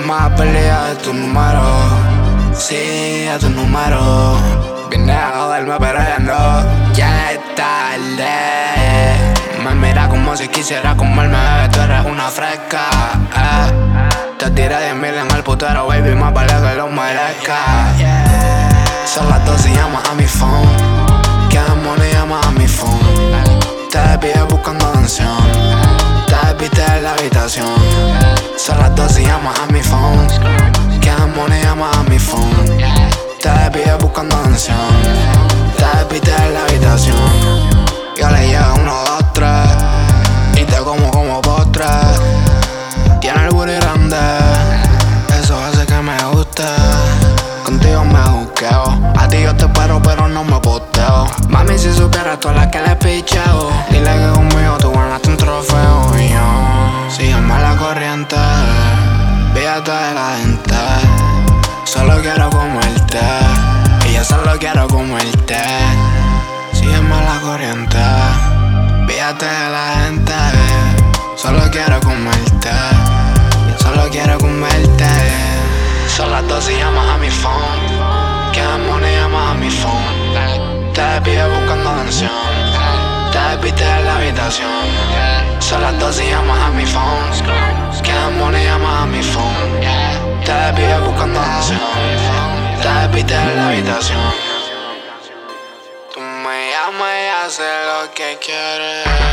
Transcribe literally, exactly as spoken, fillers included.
más pelea de tu número. Sí, a tu número. Vine a joderme pero ya no. Ya es tarde. Me mira como si quisiera comerme, bebé, tú eres una fresca, eh. Te tiré diez mil en el putero, baby, más vale que lo merezca. Son las dos y llama a mi phone. Que money llama a mi phone. Te pide buscando atención. Te viste en la habitación. Son las dos y llama a mi phone. Que money llama a mi phone. Te pide buscando atención. Te viste en la habitación. Yo le llega uno, dos, tres. Y te como como postre. Tiene el booty grande. Eso hace que me guste. Contigo me juqueo. A ti yo te espero pero no me posteo. Mami, si supieras todas las que le picheo. Dile que conmigo tú ganaste un trofeo. Y yo, sígueme la corriente. Fíjate de la gente. Solo quiero comerte. Y yo solo quiero comerte. Sígueme la corriente. Fíjate de la gente. Solo quiero comerte. Yo solo quiero comerte. Son las dos y llamas a mi phone. Que money llama a mi phone. Te pide buscando atención. Te viste en la habitación. Son las dos y llamas a mi phone. Que money llama a mi phone. Te pide buscando atención. Te viste en la habitación. Tú me llamas y haces lo que quieres.